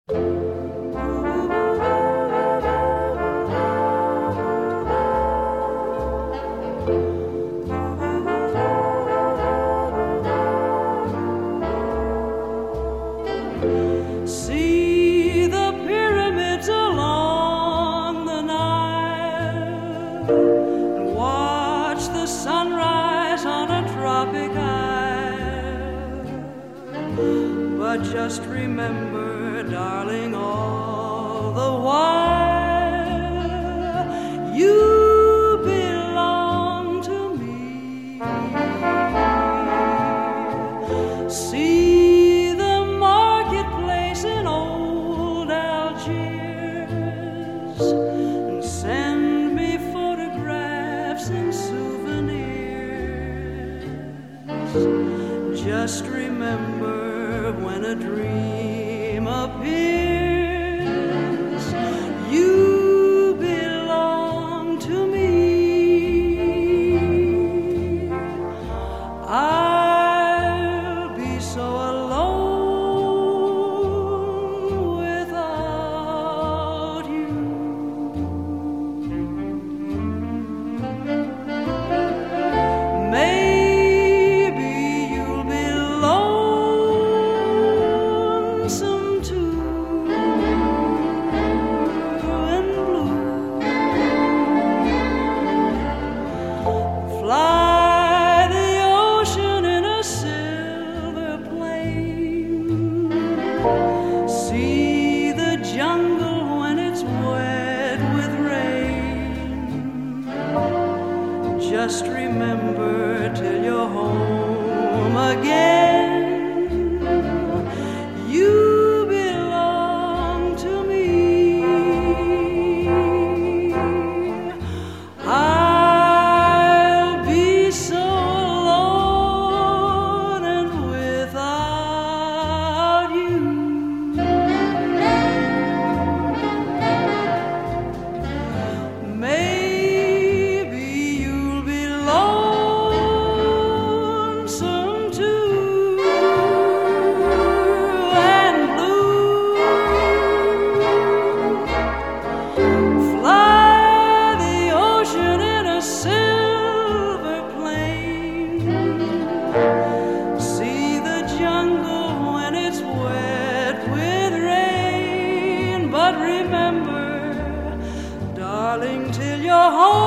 See the pyramids along the Nile, and watch the sunrise on a tropic isle. But just remember, darling, all the while you belong to me. See the marketplace in old Algiers, and send me photographs and souvenirs. Just remember, when a dream appears, you belong to me. I'll be so alone without you. Maybe you'll be lonesome too, and blue. Fly the ocean in a silver plane. See the jungle when it's wet with rain. Just remember, till you're home again, you belong to me. I'll be so alone and without you. Maybe you'll be lonesome too, and blue. Fly the ocean in a silver plane. See the jungle when it's wet with rain. But remember, darling, till you're home